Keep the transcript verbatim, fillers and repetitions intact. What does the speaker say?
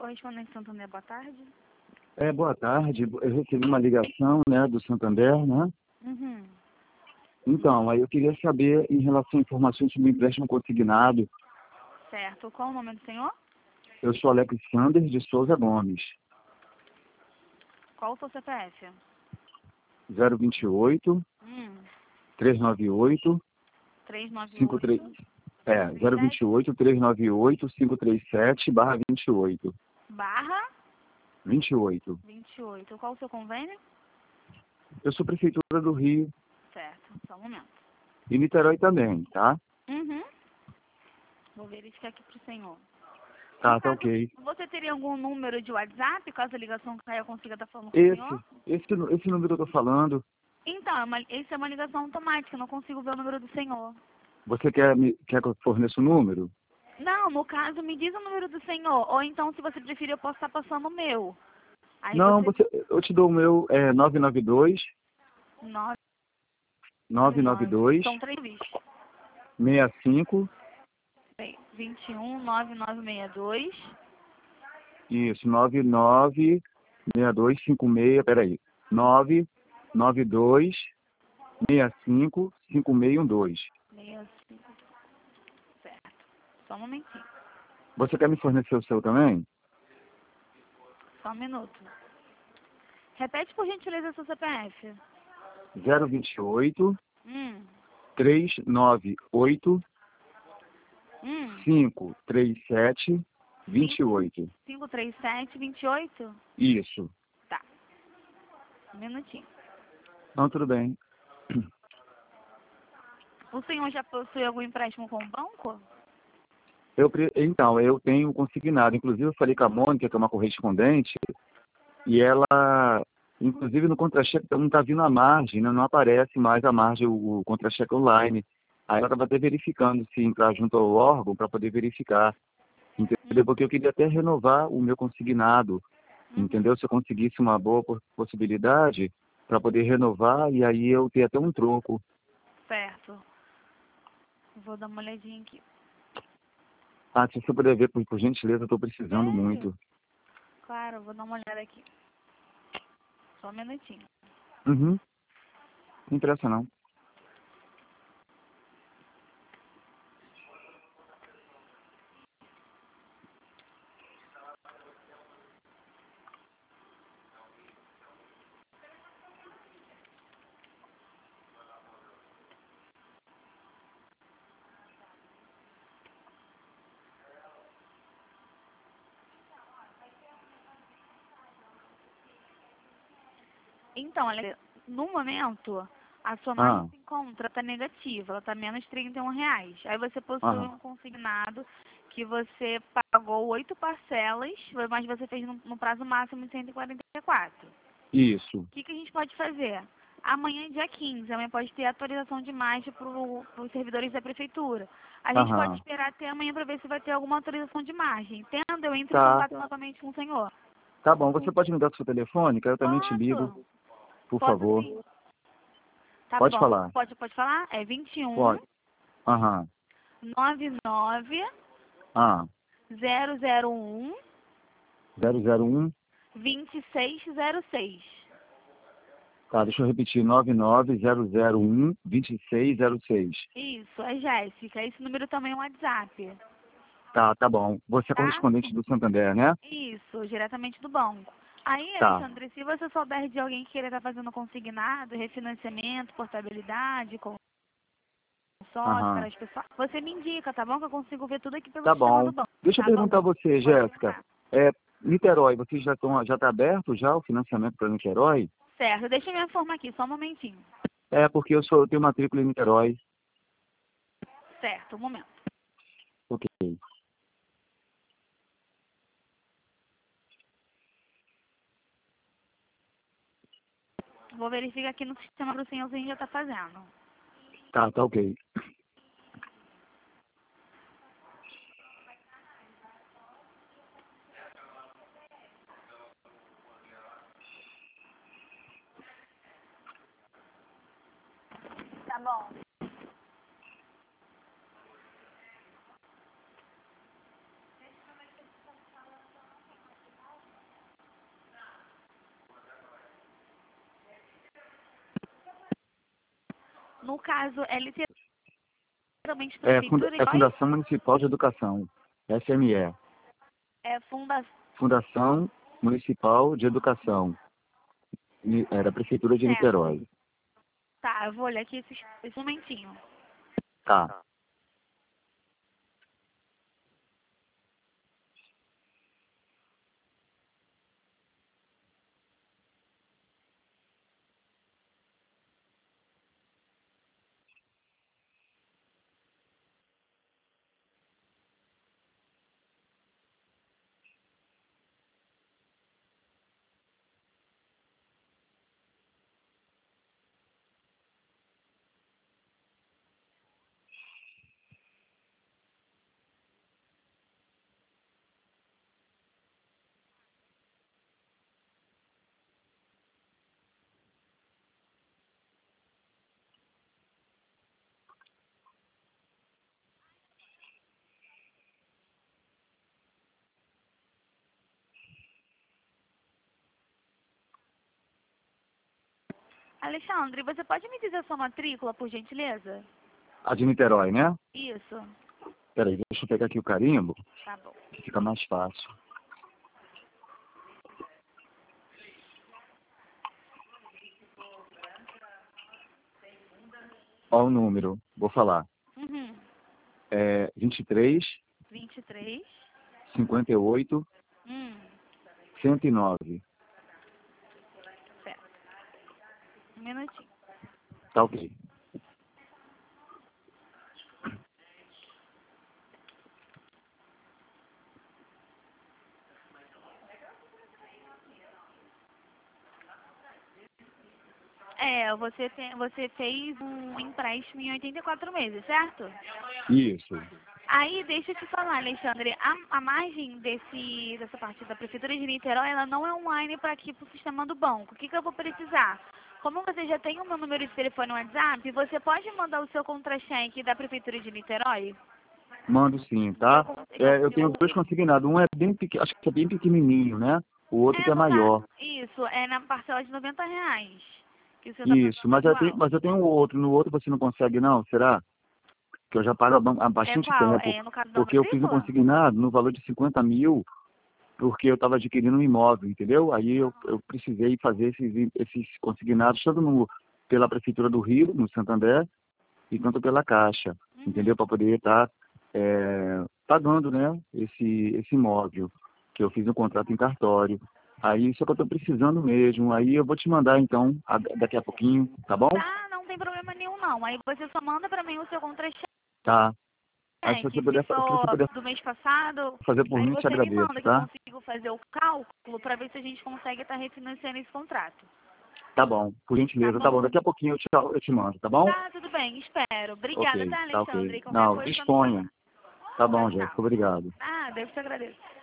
Correspondente Santander, boa tarde. É, boa tarde. Eu recebi uma ligação, né, do Santander, né? Uhum. Então, aí eu queria saber em relação a informações sobre o empréstimo consignado. Certo. Qual o nome do senhor? Eu sou Alexander de Souza Gomes, Qual o seu C P F? zero vinte e oito, Hum. trezentos e noventa e oito, trezentos e noventa e cinquenta e três. oito. É, zero vinte e oito, trezentos e noventa e oito, quinhentos e trinta e sete, barra vinte e oito. Barra vinte e oito. vinte e oito. Qual o seu convênio? Eu sou Prefeitura do Rio Certo. Só um momento. e Niterói também, tá? Uhum. Vou verificar aqui pro senhor. No Tá, tá caso, ok. você teria algum número de WhatsApp, caso a ligação caia, eu consiga estar falando com o Esse, senhor? esse, esse número que eu tô falando, Então, é uma, isso é uma ligação automática, eu não consigo ver o número do senhor. você quer, me, quer que eu forneça o número? Não, no caso, me diz o número do senhor. Ou então, se você preferir, eu posso estar passando o meu. Aí Não, você... você, eu te dou o meu, é nove nove dois, nove nove nove nove. dois, São três bichos. seis cinco, vinte e um, nove nove seis dois. isso, nove nove seis dois cinco seis, peraí, nove nove dois, seis cinco, cinco seis um dois. seis cinco. Certo. Só um momentinho. Você quer me fornecer o seu também? Só um minuto. Repete, por gentileza, seu C P F. zero vinte e oito, Hum. trezentos e noventa e oito, Hum. quinhentos e trinta e sete, vinte e oito. cinco três sete, vinte e oito? Isso. Tá. Um minutinho. Não, tudo bem. O senhor já possui algum empréstimo com o banco? Eu, pre- então, eu tenho consignado, inclusive eu falei com a Mônica, que é uma correspondente, e ela, inclusive no contra-cheque não está vindo a margem, né? Não aparece mais a margem, o, o contra-cheque online. Aí ela estava até verificando se entrar junto ao órgão para poder verificar, entendeu? Porque eu queria até renovar o meu consignado, Uhum. entendeu? Se eu conseguisse uma boa po- possibilidade para poder renovar e aí eu ter até um troco. Certo. Vou dar uma olhadinha aqui. Ah, se você puder ver, por, por gentileza, eu estou precisando Vejo. muito. Claro, vou dar uma olhada aqui. Só um minutinho. Uhum. Não interessa não. Então, olha, no momento, a sua margem Ah, se encontra, está negativa, ela está menos trinta e um reais. Aí você possui aham. um consignado que você pagou oito parcelas, mas você fez no, no prazo máximo de cento e quarenta e quatro. Isso. O que, que a gente pode fazer? Amanhã é dia quinze, amanhã pode ter atualização de margem para os servidores da prefeitura. A gente pode Aham. esperar até amanhã para ver se vai ter alguma atualização de margem. Tendo, eu entro em Tá. contato novamente com o senhor. Tá bom. Você pode me dar o seu telefone, que eu também te ligo, Posso? por Posso favor. sim. Tá Pode bom. falar. Pode, pode falar? É vinte e um, Pode. Aham. noventa e nove, Ah. zero zero um, zero zero um. vinte e seis zero seis. Tá, deixa eu repetir. nove nove zero zero um, dois seis zero seis. Isso, é Jéssica. Esse número também é um WhatsApp, Tá, tá bom. Você é tá? correspondente do Santander, né? Isso, diretamente do banco. Aí, Tá. Alexandre, se você souber de alguém que queira estar fazendo consignado, refinanciamento, portabilidade, consórcio, Aham. caras pessoal, você me indica, tá bom? Que eu consigo ver tudo aqui pelo Tá sistema do bom. banco. Deixa eu Tá bom? perguntar a você, Pode Jéssica. perguntar. É, Niterói, vocês já estão, já tá aberto já o financiamento para Niterói? Certo, deixa eu me informar aqui, só um momentinho. É, porque eu sou, eu tenho matrícula em Niterói. Certo, um momento. Ok. Vou verificar aqui no sistema para o senhor se a gente já está fazendo. Tá, tá ok. Tá bom. No caso, é literalmente É, funda, prefeitura é e Fundação Municipal de Educação, F M E. é fundação. Fundação Municipal de Educação, Ni- é, da Prefeitura de Certo. Niterói. Tá, eu vou olhar aqui esse, esse momentinho. Tá. Alexandre, você pode me dizer a sua matrícula, por gentileza? A de Niterói, né? Isso. Peraí, deixa eu pegar aqui o carimbo, Tá bom. que fica mais fácil. Ó o número, vou falar. Uhum. É vinte e três, vinte e três. cinquenta e oito, Hum, cento e nove. certo. Um minutinho. Tá ok. É, você, tem, você fez um empréstimo em oitenta e quatro meses, certo? Isso. Aí, deixa eu te falar, Alexandre, a, a margem desse, dessa parte da Prefeitura de Niterói, ela não é online para aqui para o sistema do banco. O que, que eu vou precisar? Como você já tem o meu número de telefone no WhatsApp, você pode mandar o seu contra-cheque da Prefeitura de Niterói? Mando sim, Já, tá? con- já, É, eu tenho eu, dois consignados. Um é bem pequeno, acho que é bem pequenininho, né? O outro é, que é no caso, maior. isso, é na parcela de noventa reais que o senhor está Isso, pagando mas eu tenho, mensual. mas eu tenho um outro. No outro você não consegue não, será? Que eu já pago há ba- há É bastante qual? tempo. É no caso da Porque eu fiz um matrícula? consignado no valor de cinquenta mil, porque eu estava adquirindo um imóvel, entendeu? Aí eu, eu precisei fazer esses, esses consignados tanto no, pela Prefeitura do Rio, no Santander, e quanto pela Caixa, Uhum. entendeu? Para poder estar é, pagando, né, esse, esse imóvel, que eu fiz um contrato em cartório. Aí, só que eu estou precisando mesmo. Aí eu vou te mandar, então, a- daqui a pouquinho, tá bom? Tá, não tem problema nenhum não. Aí você só manda pra mim o seu contra-cheque, Tá. Aí, se você que se puder, fa- se você for puder do mês passado, fazer por aí mim, te você me agradeço, manda que eu tá? consigo fazer o cálculo pra ver se a gente consegue estar refinanciando esse contrato. Tá bom, por Tá gentileza, tá bom. bom? Daqui a pouquinho eu te, eu te mando, tá bom? Tá, tudo bem, espero. Obrigada, Ok, tá, tá Alexandre? ok. E qualquer Não, coisa só me chamar. disponha. Tá Tchau, bom, Jéssica, tchau. obrigado. Ah, Deus te agradeço.